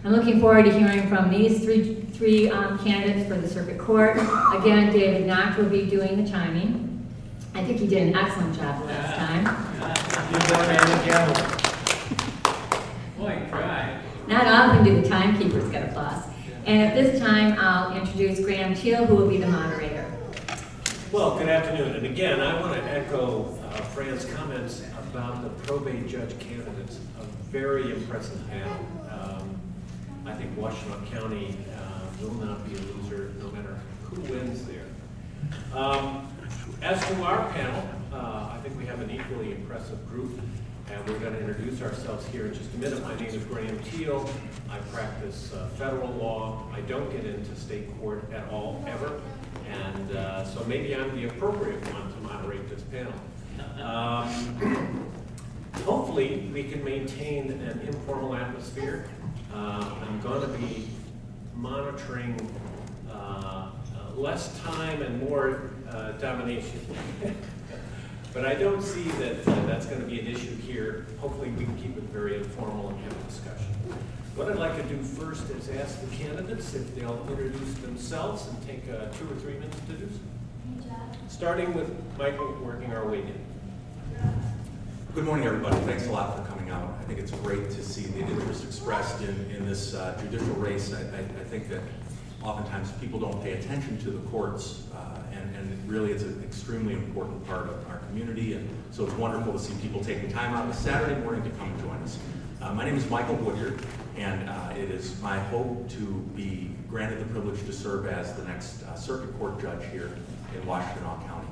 I'm looking forward to hearing from these three candidates for the circuit court. Again, David Knock will be doing the chiming. I think he did an excellent job the last time. Boy, try. Not often do the timekeepers get applause. And at this time, I'll introduce Graham Teal, who will be the moderator. Well, good afternoon. And again, I want to echo Fran's comments about the probate judge candidates. A very impressive panel. I think Washtenaw County will not be a loser no matter who wins there. As to our panel, I think we have an equally impressive group. And we're going to introduce ourselves here in just a minute. My name is Graham Teal. I practice federal law. I don't get into state court at all, ever. And so maybe I'm the appropriate one to moderate this panel. Hopefully, we can maintain an informal atmosphere. I'm going to be monitoring less time and more domination. But I don't see that that's going to be an issue here. Hopefully we can keep it very informal and have a discussion. What I'd like to do first is ask the candidates if they'll introduce themselves and take 2 or 3 minutes to do so. Starting with Michael, working our way in. Good morning, everybody. Thanks a lot for coming out. I think it's great to see the interest expressed in this judicial race. I think that oftentimes people don't pay attention to the courts, and really it's an extremely important part of our community, and so it's wonderful to see people taking time out on a Saturday morning to come and join us. My name is Michael Woodyard, and it is my hope to be granted the privilege to serve as the next circuit court judge here in Washtenaw County.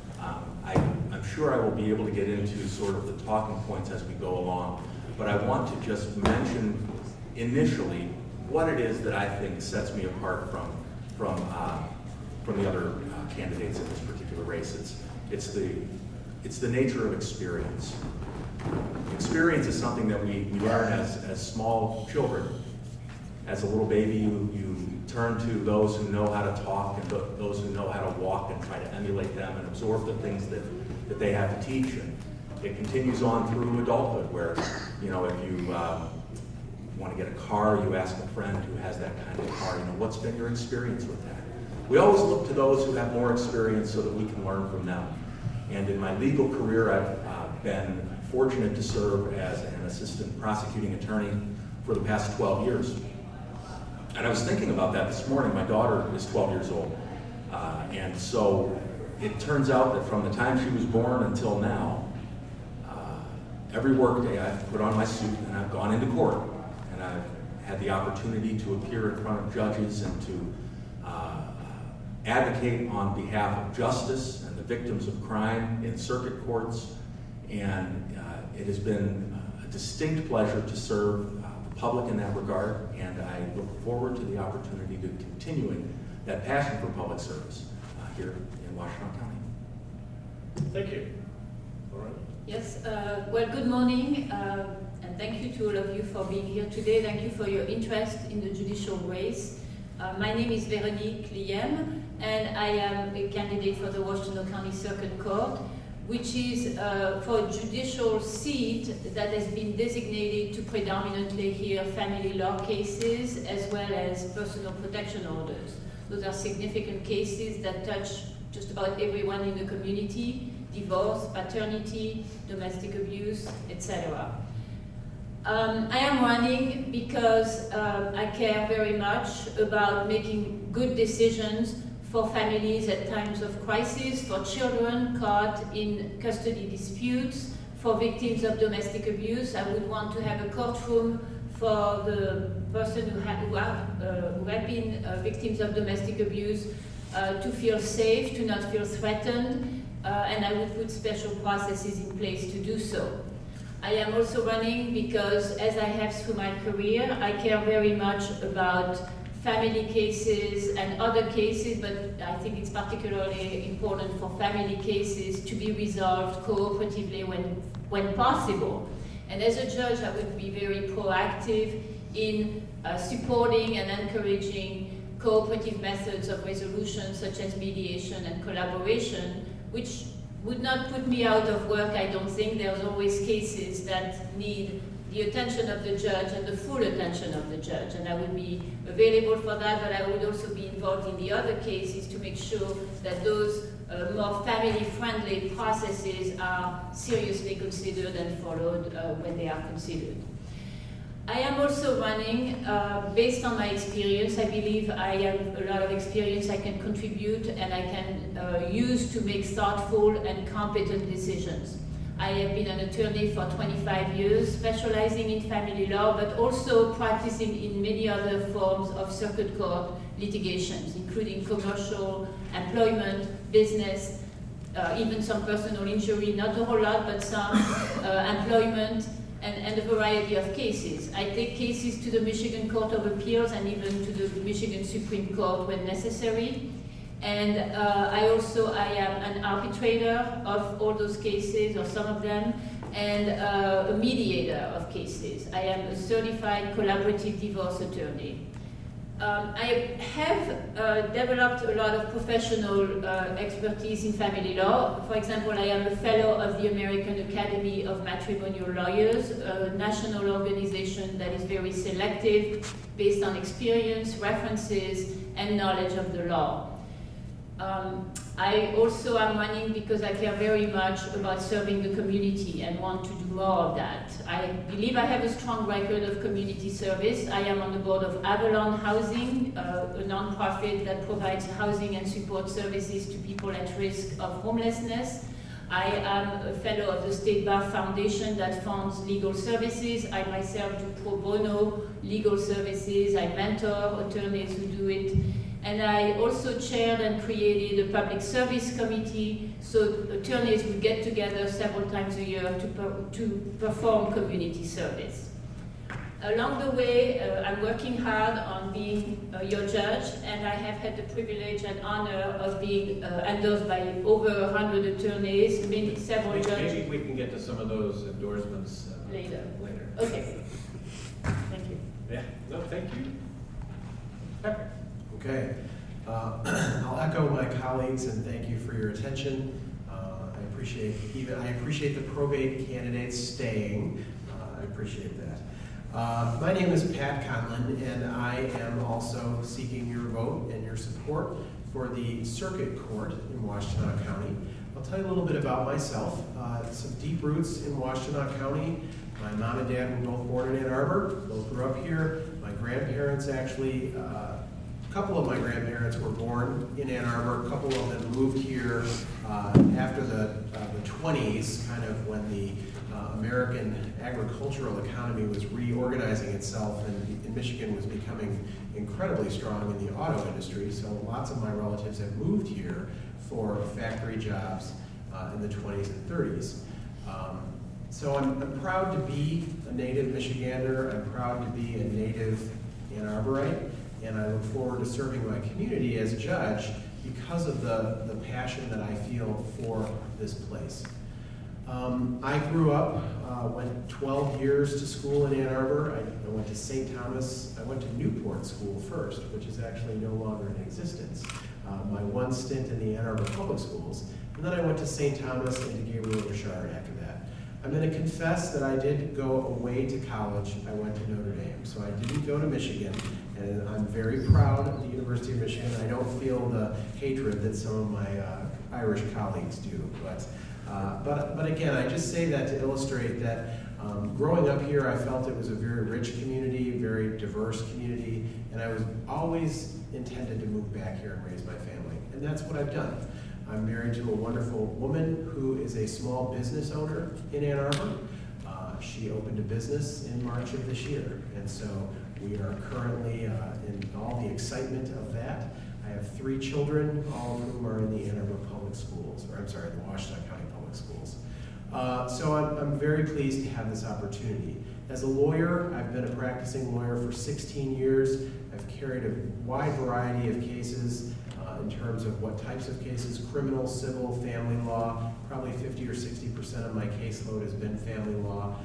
I'm sure I will be able to get into sort of the talking points as we go along, but I want to just mention initially what it is that I think sets me apart from the other candidates in this particular race. It's the nature of experience. Experience is something that we learn as small children. As a little baby, you turn to those who know how to talk and those who know how to walk and try to emulate them and absorb the things that they have to teach. And it continues on through adulthood, where, you know, if you want to get a car, you ask a friend who has that kind of car, you know, what's been your experience with that? We always look to those who have more experience so that we can learn from them. And in my legal career, I've been fortunate to serve as an assistant prosecuting attorney for the past 12 years. And I was thinking about that this morning. My daughter is 12 years old. And so it turns out that from the time she was born until now, every workday I've put on my suit and I've gone into court. And I've had the opportunity to appear in front of judges and to advocate on behalf of justice and the victims of crime in circuit courts. And it has been a distinct pleasure to serve the public in that regard, and I look forward to the opportunity to continuing that passion for public service here in Washtenaw County. Thank you. All right. Yes, well, good morning, and thank you to all of you for being here today. Thank you for your interest in the judicial race. My name is Véronique Liem, and I am a candidate for the Washtenaw County Circuit Court, which is for a judicial seat that has been designated to predominantly hear family law cases as well as personal protection orders. Those are significant cases that touch just about everyone in the community: divorce, paternity, domestic abuse, etc. I am running because I care very much about making good decisions for families at times of crisis, for children caught in custody disputes, for victims of domestic abuse. I would want to have a courtroom for the person who have been victims of domestic abuse to feel safe, to not feel threatened, and I would put special processes in place to do so. I am also running because, as I have through my career, I care very much about family cases and other cases, but I think it's particularly important for family cases to be resolved cooperatively when possible. And as a judge, I would be very proactive in supporting and encouraging cooperative methods of resolution, such as mediation and collaboration, which would not put me out of work, I don't think. There's always cases that need the attention of the judge and the full attention of the judge. And I would be available for that, but I would also be involved in the other cases to make sure that those more family-friendly processes are seriously considered and followed when they are considered. I am also running, based on my experience, I believe I have a lot of experience I can contribute and I can use to make thoughtful and competent decisions. I have been an attorney for 25 years, specializing in family law, but also practicing in many other forms of circuit court litigations, including commercial, employment, business, even some personal injury, not a whole lot, but some employment, and a variety of cases. I take cases to the Michigan Court of Appeals and even to the Michigan Supreme Court when necessary. And I am an arbitrator of all those cases, or some of them, and a mediator of cases. I am a certified collaborative divorce attorney. I have developed a lot of professional expertise in family law. For example, I am a fellow of the American Academy of Matrimonial Lawyers, a national organization that is very selective based on experience, references, and knowledge of the law. I also am running because I care very much about serving the community and want to do more of that. I believe I have a strong record of community service. I am on the board of Avalon Housing, a nonprofit that provides housing and support services to people at risk of homelessness. I am a fellow of the State Bar Foundation that funds legal services. I myself do pro bono legal services. I mentor attorneys who do it. And I also chaired and created a public service committee, so attorneys would get together several times a year to perform community service. Along the way, I'm working hard on being your judge, and I have had the privilege and honor of being endorsed by over 100 attorneys, several judges. Maybe we can get to some of those endorsements later. Okay. Thank you. Yeah. No, thank you. Pepper. Okay, I'll echo my colleagues and thank you for your attention. I appreciate the probate candidates staying. I appreciate that. My name is Pat Conlon, and I am also seeking your vote and your support for the Circuit Court in Washtenaw County. I'll tell you a little bit about myself. Some deep roots in Washtenaw County. My mom and dad were both born in Ann Arbor, both grew up here. My grandparents actually, a couple of my grandparents were born in Ann Arbor. A couple of them moved here after the 20s, kind of when the American agricultural economy was reorganizing itself and Michigan was becoming incredibly strong in the auto industry. So lots of my relatives have moved here for factory jobs in the 20s and 30s. So I'm proud to be a native Michigander. I'm proud to be a native Ann Arborite. And I look forward to serving my community as a judge because of the passion that I feel for this place. I grew up, went 12 years to school in Ann Arbor. I went to St. Thomas. I went to Newport School first, which is actually no longer in existence. My one stint in the Ann Arbor Public Schools. And then I went to St. Thomas and to Gabriel Richard after that. I'm going to confess that I did go away to college. I went to Notre Dame, so I didn't go to Michigan. And I'm very proud of the University of Michigan. I don't feel the hatred that some of my Irish colleagues do. But again, I just say that to illustrate that growing up here, I felt it was a very rich community, very diverse community, and I was always intended to move back here and raise my family. And that's what I've done. I'm married to a wonderful woman who is a small business owner in Ann Arbor. She opened a business in March of this year, and so we are currently in all the excitement of that. I have 3 children, all of whom are in the Ann Arbor Public Schools, the Washtenaw County Public Schools. So I'm very pleased to have this opportunity. As a lawyer, I've been a practicing lawyer for 16 years. I've carried a wide variety of cases in terms of what types of cases: criminal, civil, family law. Probably 50 or 60% of my caseload has been family law.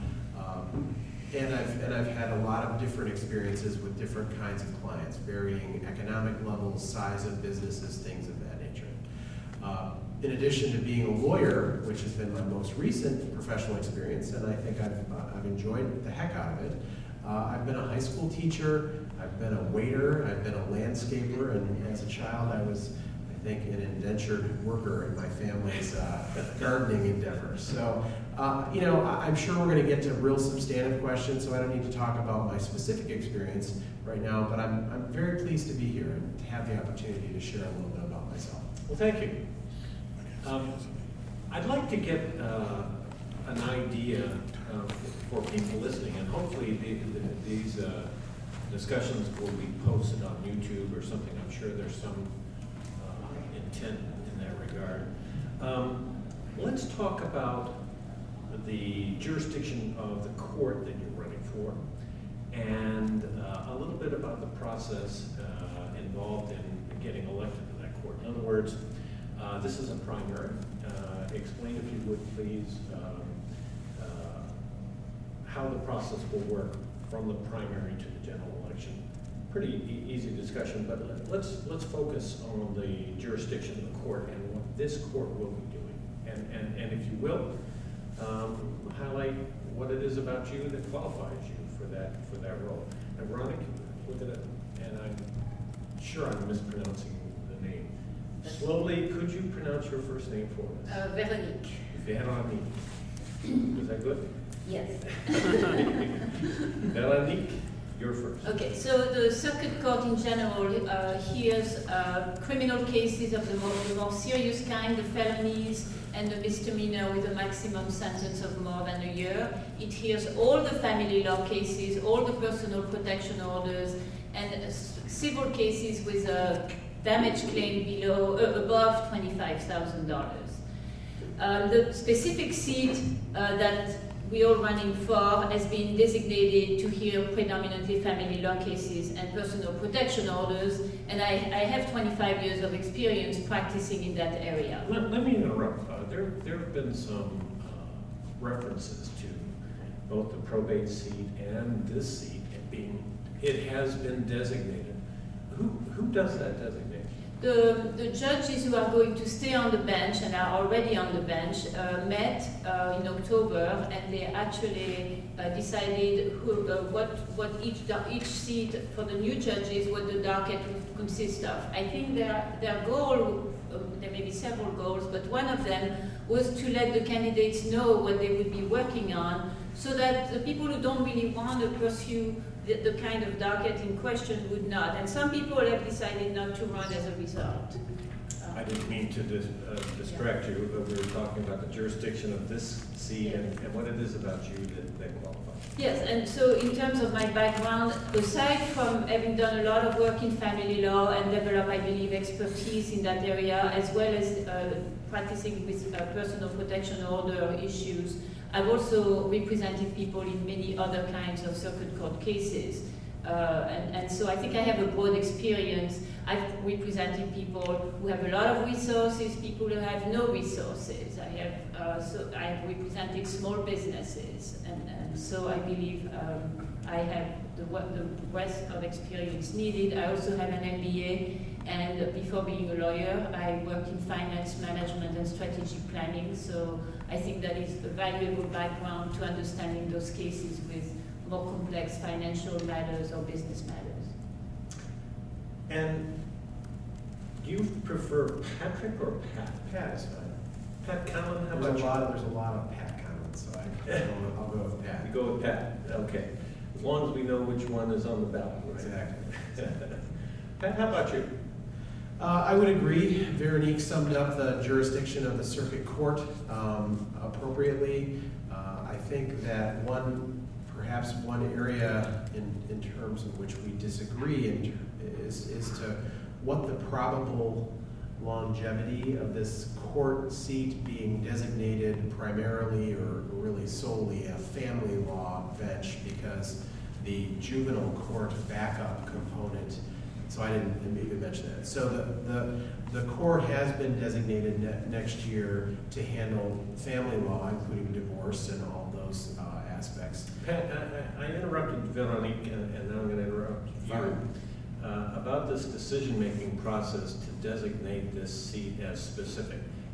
And I've had a lot of different experiences with different kinds of clients, varying economic levels, size of businesses, things of that nature. in addition to being a lawyer, which has been my most recent professional experience, and I think I've enjoyed the heck out of it, I've been a high school teacher, I've been a waiter, I've been a landscaper, and as a child I was, I think, an indentured worker in my family's gardening endeavors. So, I'm sure we're going to get to real substantive questions, so I don't need to talk about my specific experience right now, but I'm very pleased to be here and to have the opportunity to share a little bit about myself. Well, thank you. I'd like to get an idea for people listening, and hopefully these discussions will be posted on YouTube or something. I'm sure there's some intent in that regard. Let's talk about the jurisdiction of the court that you're running for, and a little bit about the process involved in getting elected to that court. In other words, this is a primary. Explain, if you would, please, how the process will work from the primary to the general election. Pretty easy discussion, but let's focus on the jurisdiction of the court and what this court will be doing. And if you will, highlight what it is about you that qualifies you for that role. And Veronica, look at it, and I'm sure I'm mispronouncing the name. Slowly, could you pronounce your first name for us? Veronique. Veronique. Was that good? Yes. Veronique, you're first. Okay, so the circuit court in general hears criminal cases of the more serious kind, the felonies and the misdemeanor with a maximum sentence of more than a year. It hears all the family law cases, all the personal protection orders, and civil cases with a damage claim above $25,000. The specific seat that we are running for has been designated to hear predominantly family law cases and personal protection orders, and I have 25 years of experience practicing in that area. Let me interrupt. There have been some references to both the probate seat and this seat it has been designated. Who does that designate? The judges who are going to stay on the bench and are already on the bench met in October, and they actually decided what each seat for the new judges, what the docket would consist of. I think their goal, there may be several goals, but one of them was to let the candidates know what they would be working on, so that the people who don't really want to pursue the kind of docket in question would not. And some people have decided not to run as a result. I didn't mean to distract you, but we were talking about the jurisdiction of this seat and what it is about you that qualifies. Yes, and so in terms of my background, aside from having done a lot of work in family law and developed, I believe, expertise in that area, as well as practicing with personal protection order issues, I've also represented people in many other kinds of circuit court cases. And so I think I have a broad experience. I've represented people who have a lot of resources, people who have no resources. I have represented small businesses, and so I believe I have the breadth of experience needed. I also have an MBA, and before being a lawyer, I worked in finance management and strategic planning, so I think that is a valuable background to understanding those cases with more complex financial matters or business matters. And do you prefer Patrick or Pat? Pat is fine. Pat Conlon, how There's about a lot of Pat comments, so I'll go with Pat. you? Go with Pat, okay. As long as we know which one is on the ballot. Right? Exactly. Pat, how about you? I would agree. Veronique summed up the jurisdiction of the circuit court appropriately. I think that perhaps one area in terms of which we disagree is to what the probable longevity of this court seat being designated primarily or really solely a family law bench, because the juvenile court backup component, so I didn't even mention that. So the court has been designated next year to handle family law, including divorce and all those aspects. Pat, I interrupted Veronique, and now I'm going to interrupt you. About this decision-making process to designate this seat as specific.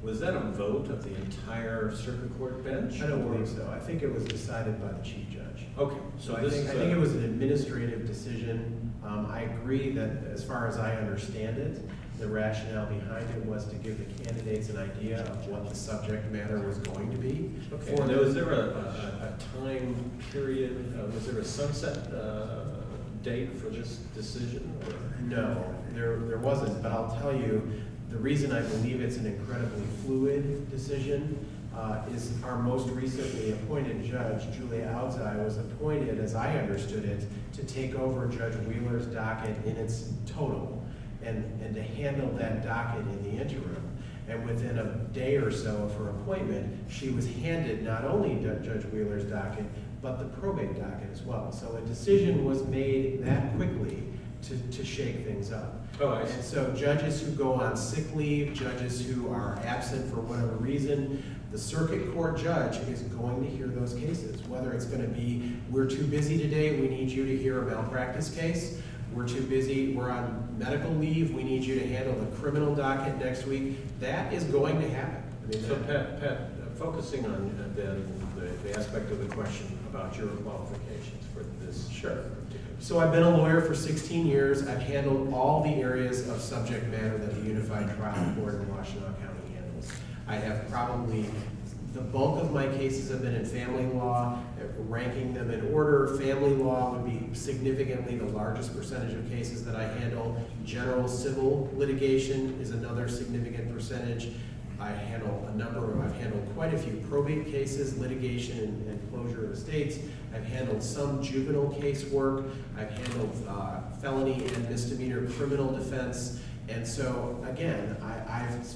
Was that a vote of the entire circuit court bench? I don't believe so. I think it was decided by the chief judge. Okay, so I this think, is I think it was an administrative decision. I agree that as far as I understand it, the rationale behind it was to give the candidates an idea of what the subject matter was going to be. Okay, now, was there a time period, was there a sunset date for this decision? Or? No, there wasn't, but I'll tell you, the reason I believe it's an incredibly fluid decision is our most recently appointed judge, Julia Audzai, was appointed, as I understood it, to take over Judge Wheeler's docket in its total and to handle that docket in the interim. And within a day or so of her appointment, she was handed not only Judge Wheeler's docket, but the probate docket as well. So a decision was made that quickly to shake things up. Oh, I see. And so judges who go on sick leave, judges who are absent for whatever reason, the circuit court judge is going to hear those cases. Whether it's going to be, we're too busy today, we need you to hear a malpractice case. We're too busy, we're on medical leave, we need you to handle the criminal docket next week. That is going to happen. I mean, So Pat, focusing on then the aspect of the question about your qualifications for this. Sure. So I've been a lawyer for 16 years. I've handled all the areas of subject matter that the Unified Trial Court in Washtenaw County handles. I have probably, the bulk of my cases have been in family law. Ranking them in order, family law would be significantly the largest percentage of cases that I handle. General civil litigation is another significant percentage. I've handled quite a few probate cases, litigation and closure of estates. I've handled some juvenile case work. I've handled felony and misdemeanor criminal defense. And so, again, I've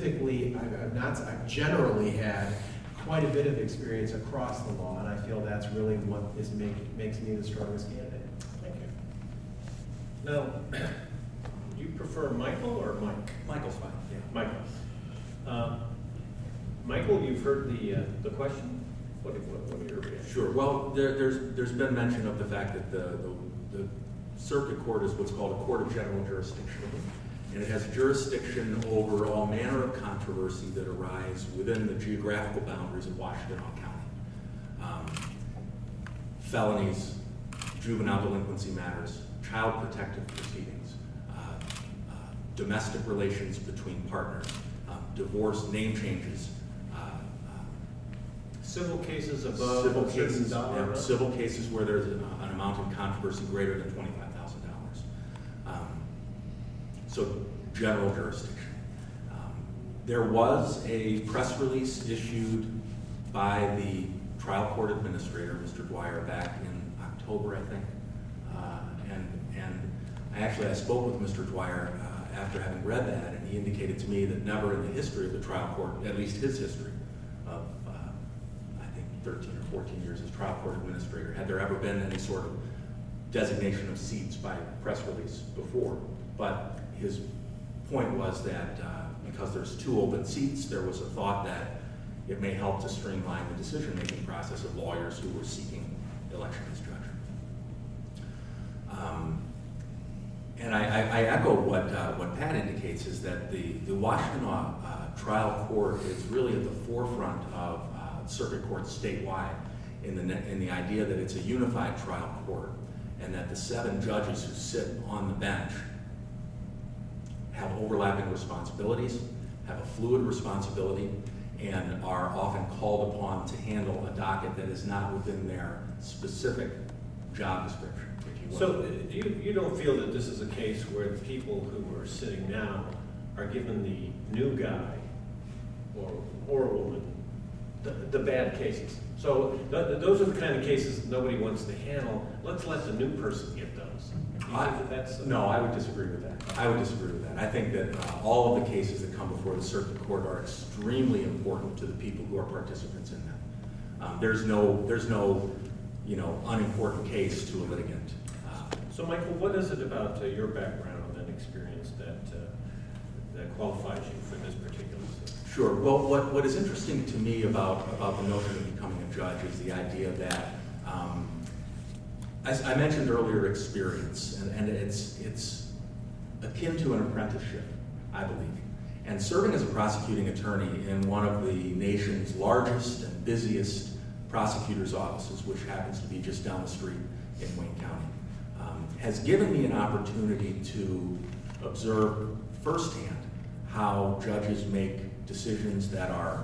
generally had quite a bit of experience across the law, and I feel that's really what makes me the strongest candidate. Thank you. Now, do you prefer Michael or Mike? Michael's fine, yeah. Michael. Michael, you've heard the question. What are your reactions? Sure. Well, there's been mention of the fact that the circuit court is what's called a court of general jurisdiction. And it has jurisdiction over all manner of controversy that arise within the geographical boundaries of Washtenaw County. Felonies, juvenile delinquency matters, child protective proceedings, domestic relations between partners, divorce, name changes. Civil cases above Civil a certain cases, dollar amount? civil cases where there's an amount of controversy greater than $25,000. So general jurisdiction. There was a press release issued by the trial court administrator, Mr. Dwyer, back in October, I think. And I spoke with Mr. Dwyer after having read that, and he indicated to me that never in the history of the trial court, at least his history of, I think, 13 or 14 years as trial court administrator, had there ever been any sort of designation of seats by press release before. But his point was that because there's 2 open seats, there was a thought that it may help to streamline the decision-making process of lawyers who were seeking election as judge. And I echo what Pat indicates, is that the Washtenaw trial court is really at the forefront of circuit courts statewide in the idea that it's a unified trial court, and that the 7 judges who sit on the bench have overlapping responsibilities, have a fluid responsibility, and are often called upon to handle a docket that is not within their specific job description, if you will. So you don't feel that this is a case where the people who are sitting now are given the new guy or a woman the bad cases? So those are the kind of cases nobody wants to handle. Let's let the new person get those. No, I would disagree with that. I think that all of the cases that come before the circuit court are extremely important to the people who are participants in them. There's no unimportant case to a litigant. So, Michael, what is it about your background and experience that qualifies you for this particular system? Sure. Well, what is interesting to me about the notion of becoming a judge is the idea that, as I mentioned earlier, experience, and it's akin to an apprenticeship, I believe. And serving as a prosecuting attorney in one of the nation's largest and busiest prosecutors' offices, which happens to be just down the street in Wayne County, has given me an opportunity to observe firsthand how judges make decisions that are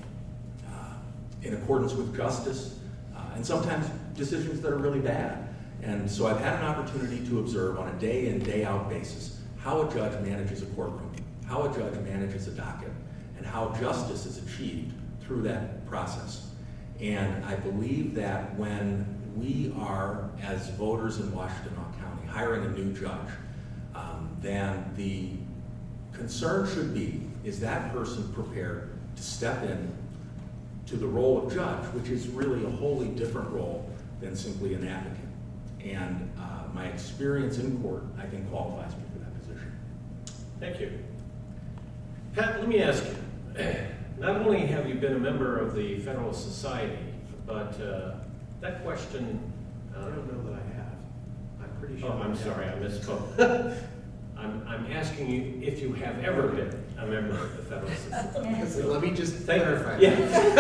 in accordance with justice, and sometimes decisions that are really bad. And so I've had an opportunity to observe on a day in, day out basis how a judge manages a courtroom, how a judge manages a docket, and how justice is achieved through that process. And I believe that when we are, as voters in Washtenaw County, hiring a new judge, then the concern should be, is that person prepared to step in to the role of judge, which is really a wholly different role than simply an advocate. And my experience in court, I think, qualifies me for that position. Thank you. Pat, let me ask you, not only have you been a member of the Federalist Society, but that question... I don't know that I have. I'm pretty sure. Oh, I'm sorry, I misspoke. I'm asking you if you have ever been a member of the Federalist Society. So let me just clarify. Yeah.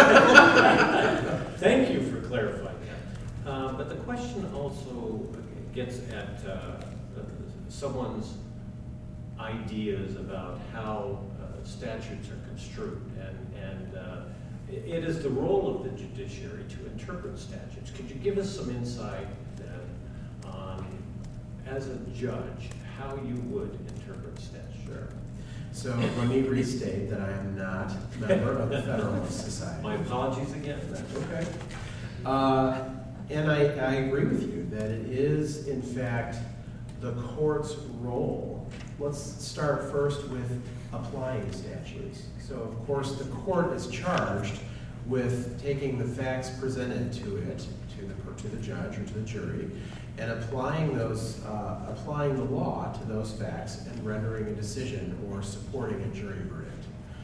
Thank you for clarifying that. But the question also gets at someone's ideas about how statutes are construed, and it is the role of the judiciary to interpret statutes. Could you give us some insight then on, as a judge, how you would interpret statutes? Sure. So let me restate that I am not a member of the Federalist Society. My apologies again. That's okay. And I agree with you that it is, in fact, the court's role. Let's start first with applying statutes. So, of course, the court is charged with taking the facts presented to it, to the judge or to the jury, and applying the law to those facts and rendering a decision or supporting a jury verdict.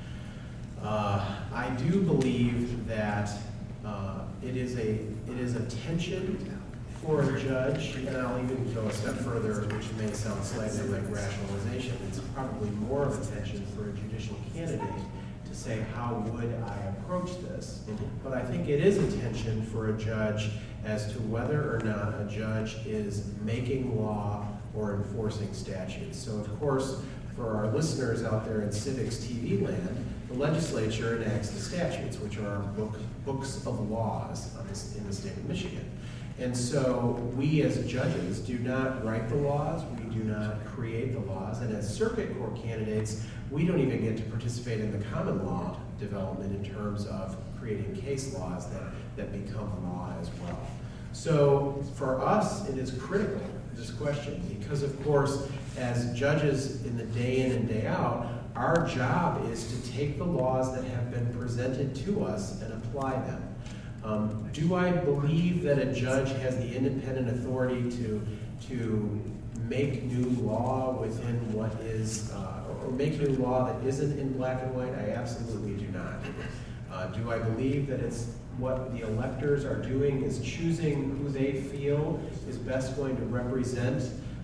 I do believe that it is a tension for a judge, and I'll even go a step further, which may sound slightly like rationalization. It's probably more of a tension for a judicial candidate to say, how would I approach this? But I think it is a tension for a judge as to whether or not a judge is making law or enforcing statutes. So, of course, for our listeners out there in Civics TV land, the legislature enacts the statutes, which are books of laws in the state of Michigan. And so we as judges do not write the laws, we do not create the laws, and as circuit court candidates, we don't even get to participate in the common law development in terms of creating case laws that become law as well. So for us, it is critical, this question, because of course, as judges in the day in and day out, our job is to take the laws that have been presented to us and apply them. Do I believe that a judge has the independent authority to make new law within what is, or make new law that isn't in black and white? I absolutely do not. Do I believe that it's what the electors are doing is choosing who they feel is best going to represent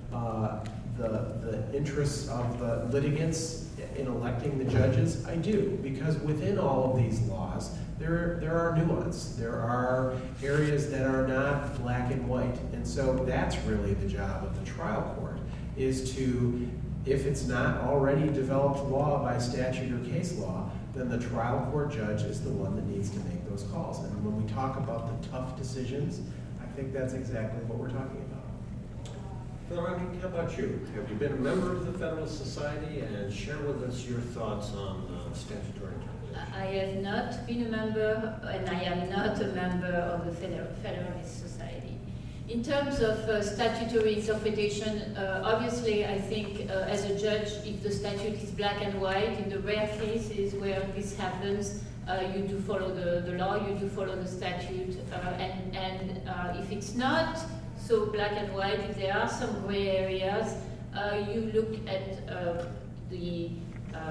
the interests of the litigants in electing the judges? I do, because within all of these laws, there are nuance. There are areas that are not black and white. And so that's really the job of the trial court, is to, if it's not already developed law by statute or case law, then the trial court judge is the one that needs to make those calls. And when we talk about the tough decisions, I think that's exactly what we're talking about. Veronica, how about you? Have you been a member of the Federalist Society, and share with us your thoughts on statutory interpretation? I have not been a member, and I am not a member of the Federalist Society. In terms of statutory interpretation, obviously I think as a judge, if the statute is black and white, in the rare cases where this happens, you do follow the law, you do follow the statute, and if it's not so black and white, if there are some gray areas, you look at the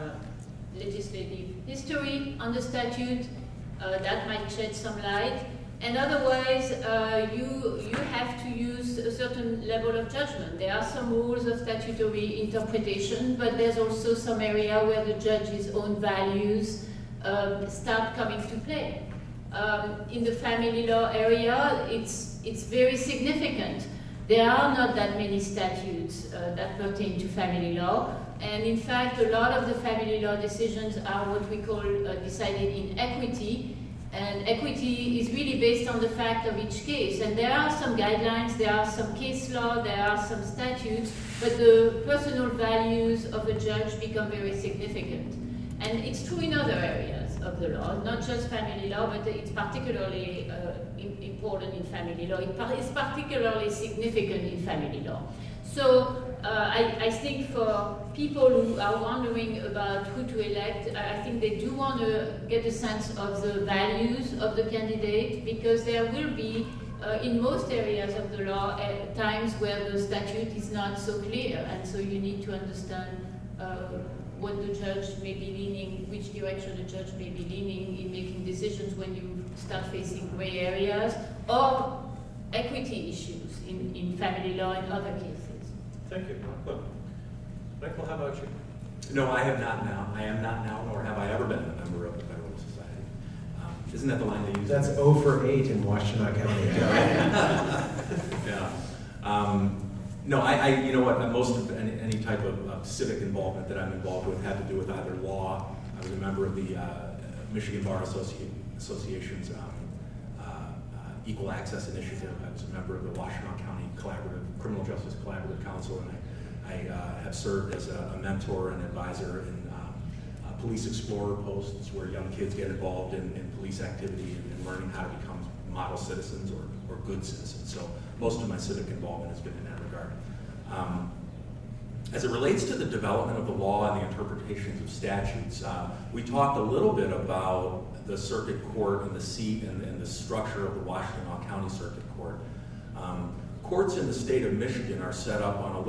legislative history on the statute. That might shed some light. And otherwise, you have to use a certain level of judgment. There are some rules of statutory interpretation, but there's also some area where the judge's own values start coming to play. In the family law area, it's very significant. There are not that many statutes that pertain to family law, and in fact, a lot of the family law decisions are what we call decided in equity, and equity is really based on the fact of each case. And there are some guidelines, there are some case law, there are some statutes, but the personal values of a judge become very significant. And it's true in other areas of the law, not just family law, but it's particularly important in family law. It's particularly significant in family law. So I think for people who are wondering about who to elect, I think they do want to get a sense of the values of the candidate, because there will be, in most areas of the law, times where the statute is not so clear, and so you need to understand what the judge may be leaning, which direction the judge may be leaning in making decisions when you start facing gray areas or equity issues in family law and other cases. Thank you. Well, Michael, how about you? No, I have not now. I am not now, nor have I ever been a member of the Federalist Society. Isn't that the line they use? That's 0 for 8 in Washtenaw County. Yeah. No, you know what, most of any type of civic involvement that I'm involved with had to do with either law. I was a member of the Michigan Bar Association's Equal Access Initiative. I was a member of the Washtenaw County Criminal Justice Collaborative Council, and I have served as a mentor and advisor in police explorer posts where young kids get involved in police activity and learning how to become model citizens or good citizens. So most of my civic involvement has been in that regard. As it relates to the development of the law and the interpretations of statutes, we talked a little bit about the circuit court and the seat and the structure of the Washtenaw County Circuit Court. Courts in the state of Michigan are set up on a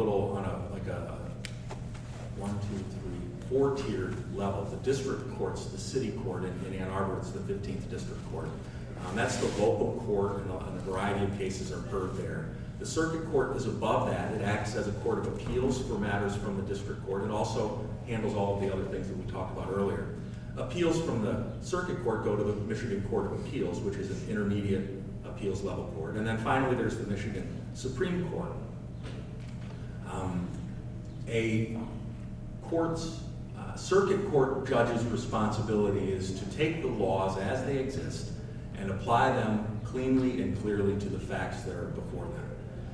4-tiered level. The district court's the city court in Ann Arbor. It's the 15th District Court. That's the local court, and a variety of cases are heard there. The circuit court is above that. It acts as a court of appeals for matters from the district court. It also handles all of the other things that we talked about earlier. Appeals from the circuit court go to the Michigan Court of Appeals, which is an intermediate appeals level court. And then finally there's the Michigan Supreme Court. A circuit court judge's responsibility is to take the laws as they exist and apply them cleanly and clearly to the facts that are before them.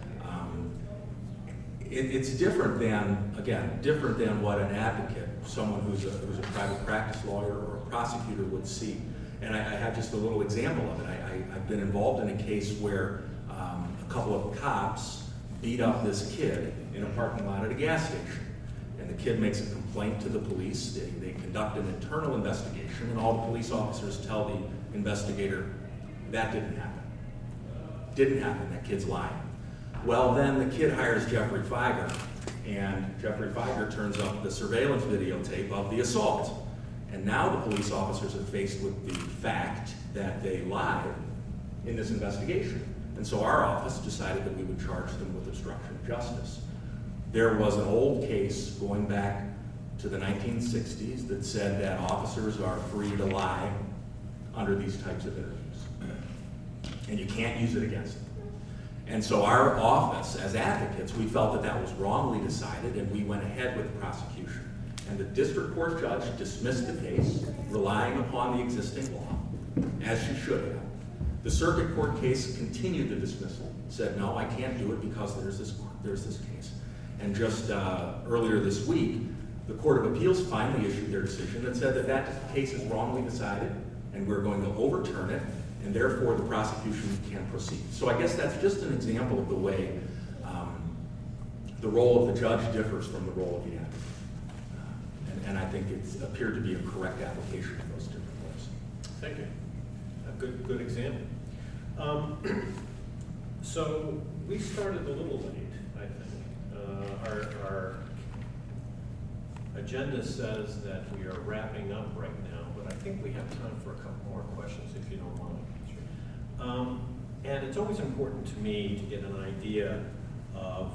It's different than what an advocate, someone who's a private practice lawyer or a prosecutor would see. And I have just a little example of it. I've been involved in a case where a couple of cops beat up this kid in a parking lot at a gas station. And the kid makes a complaint to the police. They conduct an internal investigation, and all the police officers tell the investigator, that didn't happen. Didn't happen, that kid's lying. Well, then the kid hires Jeffrey Feiger, and Jeffrey Feiger turns up the surveillance videotape of the assault. And now the police officers are faced with the fact that they lied in this investigation. And so our office decided that we would charge them with obstruction of justice. There was an old case going back to the 1960s that said that officers are free to lie under these types of interviews. And you can't use it against them. And so our office, as advocates, we felt that that was wrongly decided, and we went ahead with the prosecution. And the district court judge dismissed the case, relying upon the existing law, as she should have. The circuit court case continued the dismissal, said, no, I can't do it because there's this case. And just earlier this week, the Court of Appeals finally issued their decision that said that that case is wrongly decided, and we're going to overturn it, and therefore the prosecution can proceed. So I guess that's just an example of the way the role of the judge differs from the role of the advocate. And I think it's appeared to be a correct application of those different roles. Thank you. A good example. So we started a little late, I think. Our agenda says that we are wrapping up right now, but I think we have time for a couple more questions if you don't mind. And it's always important to me to get an idea of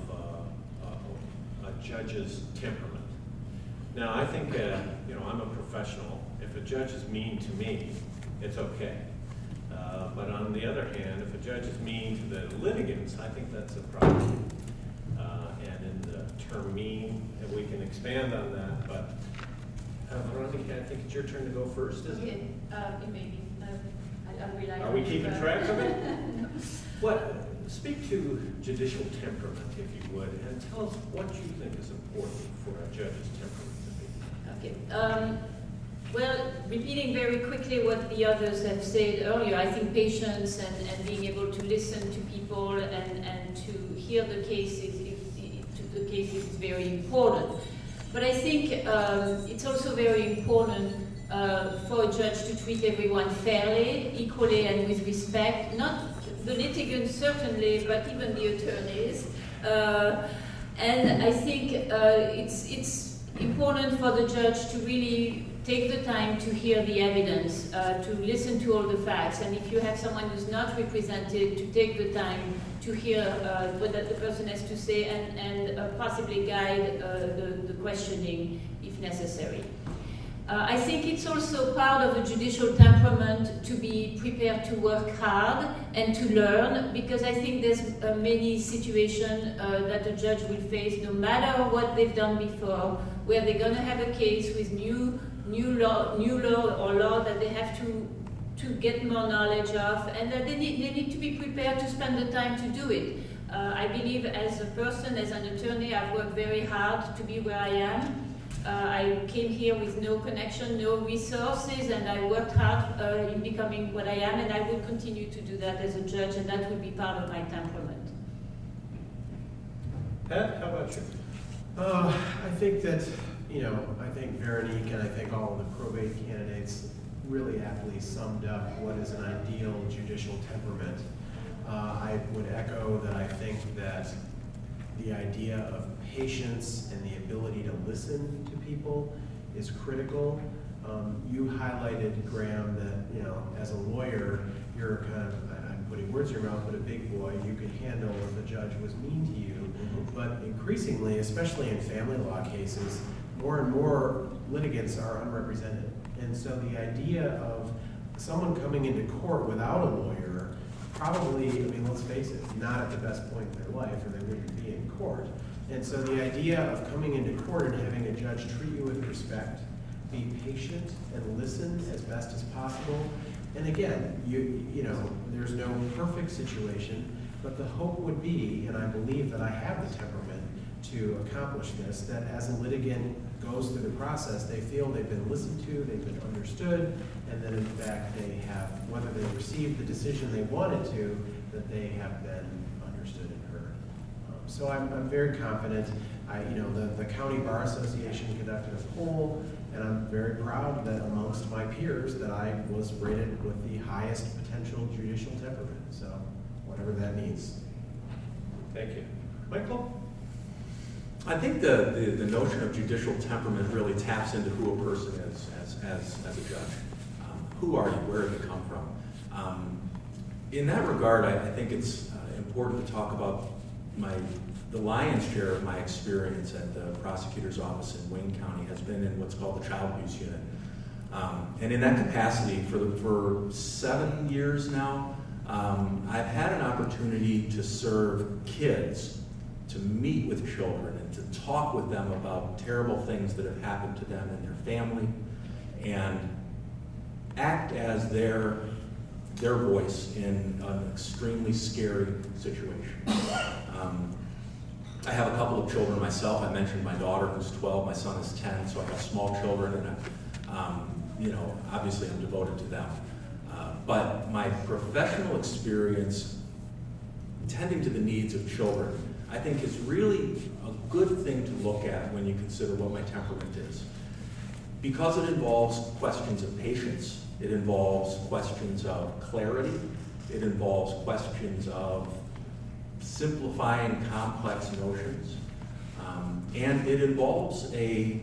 a judge's temperament. Now, I think, I'm a professional. If a judge is mean to me, it's okay. But on the other hand, if a judge is mean to the litigants, I think that's a problem. And in the term mean, and we can expand on that, but Veronica, I think it's your turn to go first, isn't it? Okay, maybe. I'll rely on Are we you, keeping track of it? Speak to judicial temperament, if you would, and tell us what you think is important for a judge's temperament to be. Okay. Well, repeating very quickly what the others have said earlier, I think patience and being able to listen to people and to hear the cases is very important. But I think it's also very important for a judge to treat everyone fairly, equally, and with respect. Not the litigants certainly, but even the attorneys. And I think it's important for the judge to really take the time to hear the evidence, to listen to all the facts, and if you have someone who's not represented, to take the time to hear what the person has to say and possibly guide the questioning if necessary. I think it's also part of a judicial temperament to be prepared to work hard and to learn, because I think there's many situations that a judge will face, no matter what they've done before, where they're going to have a case with new law or law that they have to get more knowledge of, and that they need to be prepared to spend the time to do it. I believe as a person, as an attorney, I've worked very hard to be where I am. I came here with no connection, no resources, and I worked hard in becoming what I am, and I will continue to do that as a judge, and that will be part of my temperament. Pat, how about you? I think that, I think Veronique and I think all of the probate candidates really aptly summed up what is an ideal judicial temperament. I would echo that I think that the idea of patience and the ability to listen to people is critical. You highlighted, Graham, that as a lawyer, you're kind of, I'm putting words in your mouth, but a big boy, you could handle if the judge was mean to you. Mm-hmm. But increasingly, especially in family law cases, more and more litigants are unrepresented. And so the idea of someone coming into court without a lawyer, probably, let's face it, not at the best point in their life, or they wouldn't be in court. And so the idea of coming into court and having a judge treat you with respect, be patient and listen as best as possible. And again, there's no perfect situation, but the hope would be, and I believe that I have the temperament to accomplish this, that as a litigant goes through the process, they feel they've been listened to, they've been understood, and that in fact they have, whether they received the decision they wanted to, that they have been understood and heard. So I'm very confident. The County Bar Association conducted a poll, and I'm very proud that amongst my peers that I was rated with the highest potential judicial temperament. So whatever that means. Thank you. Michael? I think the notion of judicial temperament really taps into who a person is as a judge. Who are you? Where have you come from? In that regard, I think it's important to talk about the lion's share of my experience at the prosecutor's office in Wayne County has been in what's called the child abuse unit. And in that capacity, for 7 years now, I've had an opportunity to serve kids, to meet with children, and to talk with them about terrible things that have happened to them and their family, and act as their voice in an extremely scary situation. I have a couple of children myself. I mentioned my daughter who's 12, my son is 10, so I have small children, and obviously I'm devoted to them. But my professional experience tending to the needs of children, I think, is really a good thing to look at when you consider what my temperament is. Because it involves questions of patience, it involves questions of clarity, it involves questions of simplifying complex notions, and it involves a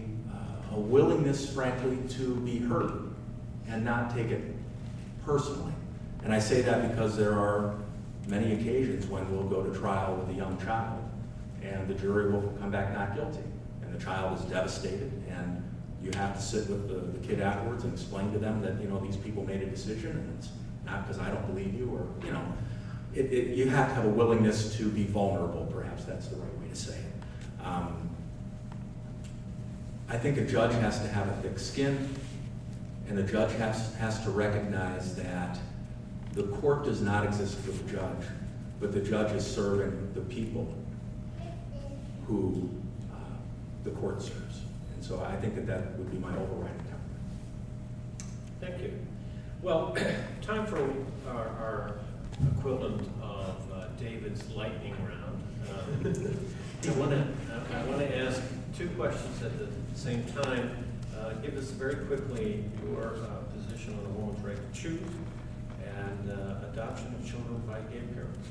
willingness, frankly, to be heard and not take it personally. And I say that because there are many occasions when we'll go to trial with a young child, and the jury will come back not guilty, and the child is devastated, and you have to sit with the kid afterwards and explain to them that, these people made a decision, and it's not because I don't believe you, or, you have to have a willingness to be vulnerable, perhaps that's the right way to say it. I think a judge has to have a thick skin, and the judge has to recognize that the court does not exist for the judge, but the judge is serving the people who the court serves. And so I think that would be my overriding comment. Thank you. Well, time for our equivalent of David's lightning round. I want to ask two questions at the same time. Give us very quickly your position on a woman's right to choose and adoption of children by gay parents.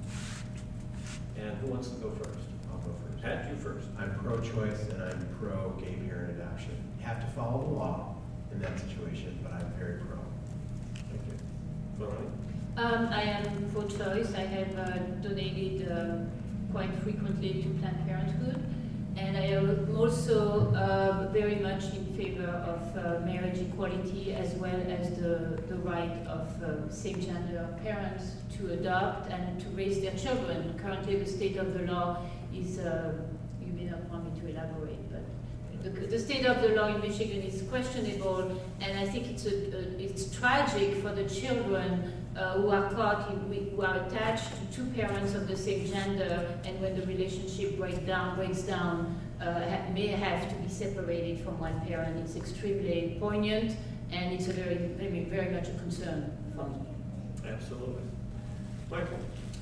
And who wants to go first? I'll go first. Pat, you first. I'm pro-choice and I'm pro-gay parent adoption. You have to follow the law in that situation, but I'm very pro. Thank you. Veronica? I am pro-choice. I have donated quite frequently to Planned Parenthood. And I am also very much in favor of marriage equality, as well as the right of same-gender parents to adopt and to raise their children. Currently, the state of the law is, you may not want me to elaborate, but the state of the law in Michigan is questionable, and I think it's tragic for the children who are caught, who are attached to two parents of the same gender, and when the relationship breaks down, may have to be separated from one parent. It's extremely poignant, and it's a very much a concern for me. Absolutely. Michael?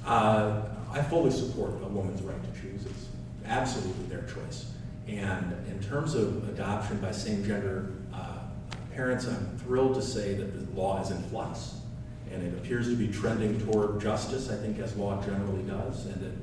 I fully support a woman's right to choose. It's absolutely their choice. And in terms of adoption by same-gender parents, I'm thrilled to say that the law is in flux, and it appears to be trending toward justice, I think, as law generally does. And that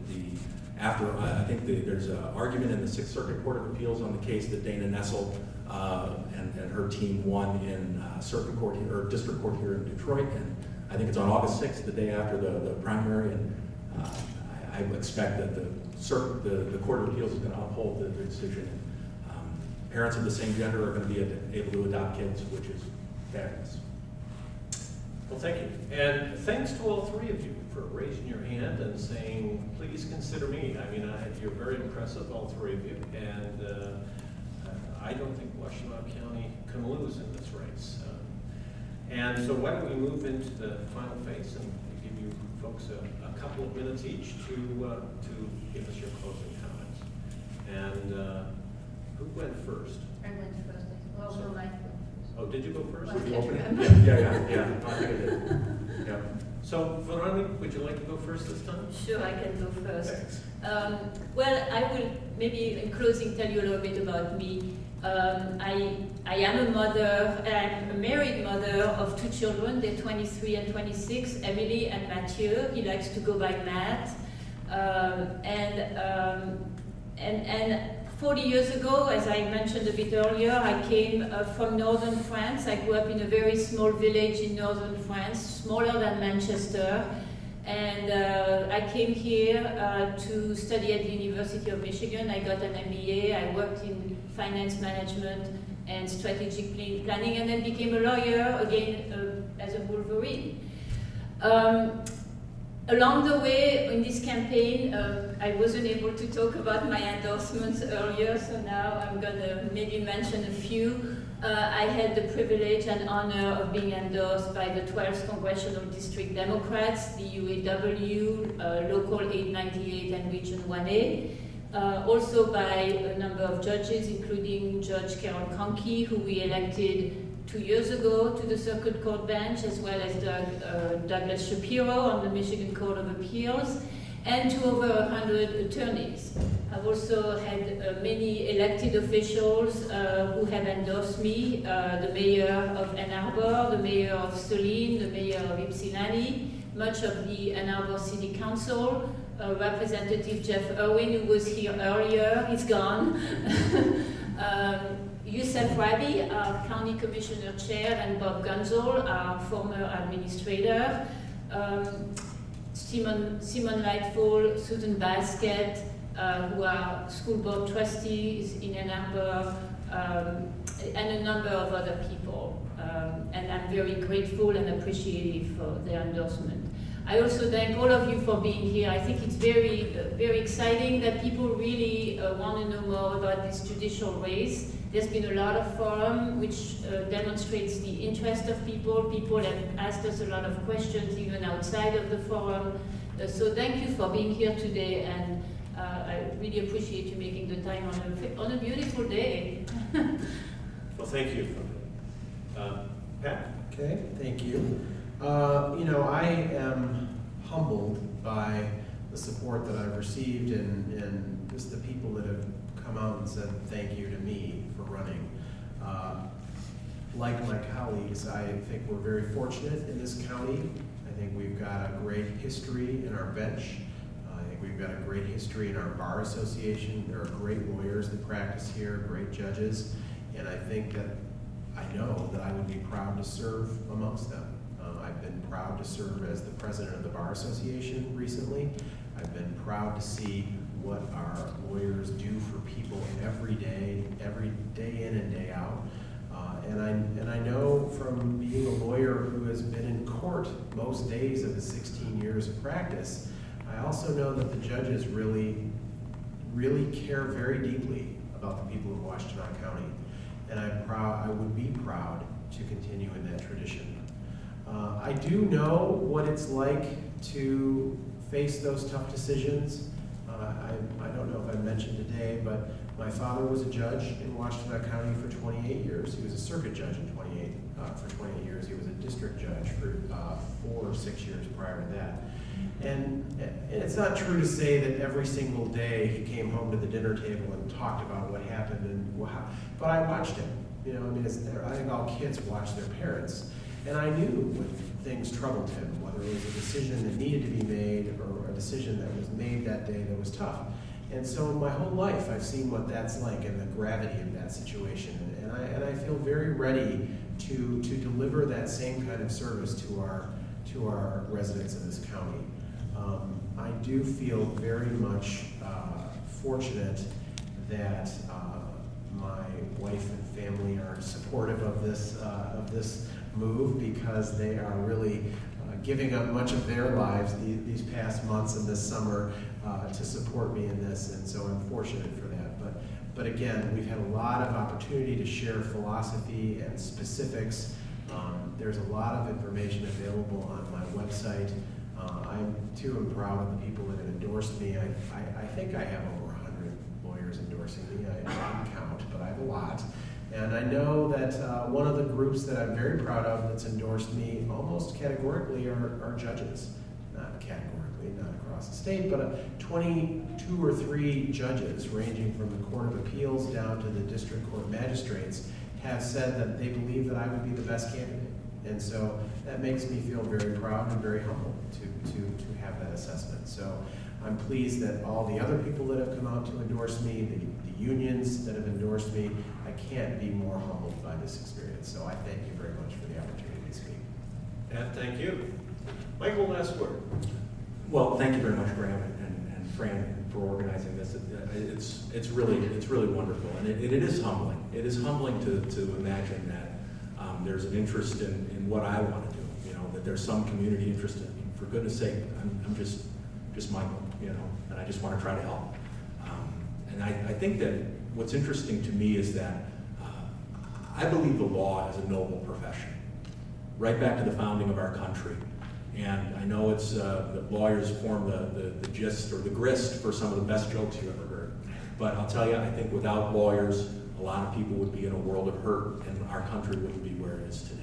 I think there's an argument in the Sixth Circuit Court of Appeals on the case that Dana Nessel and her team won in circuit court here, or district court here in Detroit. And I think it's on August 6th, the day after the primary. And I expect that the Court of Appeals is going to uphold the decision. Parents of the same gender are going to be able to adopt kids, which is fabulous. Well, thank you. And thanks to all three of you for raising your hand and saying, please consider me. I mean, you're very impressive, all three of you. And I don't think Washtenaw County can lose in this race. And so why don't we move into the final phase and give you folks a couple of minutes each to give us your closing comments. And who went first? I went first. Well, no, Mike went first. Oh, did you go first? Well, Did you open remember. it? Yeah. I think I did. Yeah. So, Veronica, would you like to go first this time? Sure, I can go first. Thanks. Well, I will maybe in closing tell you a little bit about me. I am a mother, I'm a married mother of two children. They're 23 and 26, Emily and Mathieu. He likes to go by Matt. And 40 years ago, as I mentioned a bit earlier, I came from northern France. I grew up in a very small village in northern France, smaller than Manchester. And I came here to study at the University of Michigan. I got an MBA. I worked in finance management and strategic planning, and then became a lawyer again as a Wolverine. Along the way in this campaign, I wasn't able to talk about my endorsements earlier, so now I'm going to maybe mention a few. I had the privilege and honor of being endorsed by the 12th Congressional District Democrats, the UAW, Local 898 and Region 1A. Also by a number of judges, including Judge Carol Conkey, who we elected 2 years ago to the Circuit Court bench, as well as Douglas Shapiro on the Michigan Court of Appeals, and to over 100 attorneys. I've also had many elected officials who have endorsed me, the mayor of Ann Arbor, the mayor of Saline, the mayor of Ypsilanti, much of the Ann Arbor City Council, Representative Jeff Irwin, who was here earlier, he's gone, Youssef Rabi, our County Commissioner Chair, and Bob Gunzel, our former administrator. Simon Lightfall, Susan Basket, who are school board trustees in Ann Arbor, and a number of other people. And I'm very grateful and appreciative for their endorsement. I also thank all of you for being here. I think it's very, very exciting that people really want to know more about this judicial race. There's been a lot of forum which demonstrates the interest of people. People have asked us a lot of questions even outside of the forum. So thank you for being here today, and I really appreciate you making the time on a beautiful day. Well, thank you. Pat? Okay, thank you. I am humbled by the support that I've received and just the people that have come out and said thank you to me for running. Like my colleagues, I think we're very fortunate in this county. I think we've got a great history in our bench. I think we've got a great history in our bar association. There are great lawyers that practice here, great judges, and I think that I know that I would be proud to serve amongst them. I've been proud to serve as the president of the Bar Association recently. I've been proud to see what our lawyers do for people every day in and day out. And I know from being a lawyer who has been in court most days of the 16 years of practice, I also know that the judges really care very deeply about the people of Washtenaw County. And I would be proud to continue in that tradition. I do know what it's like to face those tough decisions. I don't know if I mentioned today, but my father was a judge in Washtenaw County for 28 years. He was a circuit judge for 28 years. He was a district judge for 4 or 6 years prior to that. And it's not true to say that every single day he came home to the dinner table and talked about what happened but I watched him. I think all kids watch their parents. And I knew when things troubled him, whether it was a decision that needed to be made or a decision that was made that day that was tough. And so my whole life I've seen what that's like and the gravity of that situation. And I feel very ready to deliver that same kind of service to our residents in this county. I do feel very much fortunate that my wife and family are supportive of this move, because they are really giving up much of their lives these past months and this summer to support me in this, and so I'm fortunate for that. But again, we've had a lot of opportunity to share philosophy and specifics. There's a lot of information available on my website. I'm too proud of the people that have endorsed me. I think I have over 100 lawyers endorsing me. I didn't count, but I have a lot. And I know that one of the groups that I'm very proud of that's endorsed me almost categorically are judges. Not categorically, not across the state, but 22 or 3 judges ranging from the Court of Appeals down to the District Court magistrates have said that they believe that I would be the best candidate. And so that makes me feel very proud and very humble to have that assessment. So I'm pleased that all the other people that have come out to endorse me, the unions that have endorsed me, I can't be more humbled by this experience. So I thank you very much for the opportunity to speak. And thank you. Michael, last word. Well, thank you very much, Graham and Fran, for organizing this. It's really wonderful, and it is humbling. It is humbling to imagine that there's an interest in what I want to do. That there's some community interest in me. For goodness sake, I'm just Michael, and I just want to try to help. And I think that what's interesting to me is that I believe the law is a noble profession, right back to the founding of our country. And I know it's that lawyers form the gist or the grist for some of the best jokes you ever heard. But I'll tell you, I think without lawyers, a lot of people would be in a world of hurt, and our country wouldn't be where it is today.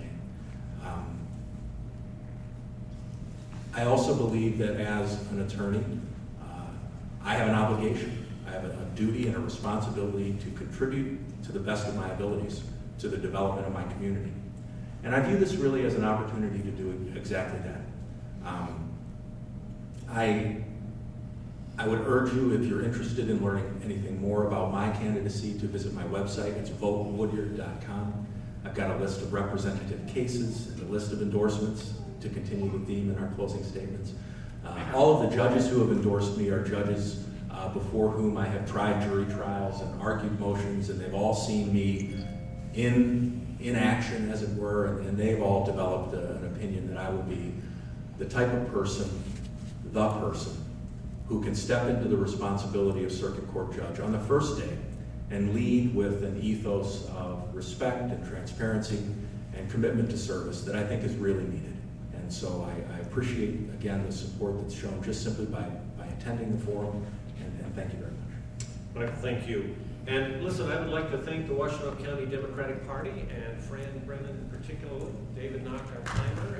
I also believe that as an attorney, I have an obligation. I have a duty and a responsibility to contribute to the best of my abilities to the development of my community. And I view this really as an opportunity to do exactly that. I would urge you, if you're interested in learning anything more about my candidacy, to visit my website. It's votewoodyard.com. I've got a list of representative cases and a list of endorsements to continue the theme in our closing statements. All of the judges who have endorsed me are judges before whom I have tried jury trials and argued motions, and they've all seen me in action, as it were, and they've all developed an opinion that I will be the type of person, the person, who can step into the responsibility of circuit court judge on the first day and lead with an ethos of respect and transparency and commitment to service that I think is really needed. And so I appreciate, again, the support that's shown just simply by attending the forum, and thank you very much. Michael, thank you. And listen, I would like to thank the Washtenaw County Democratic Party and Fran Brennan in particular, David Knock, our timer.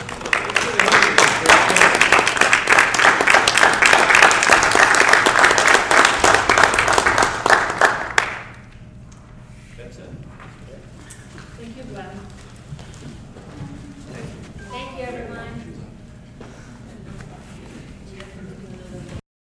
That's it. Thank you, Glenn. Thank you, everybody.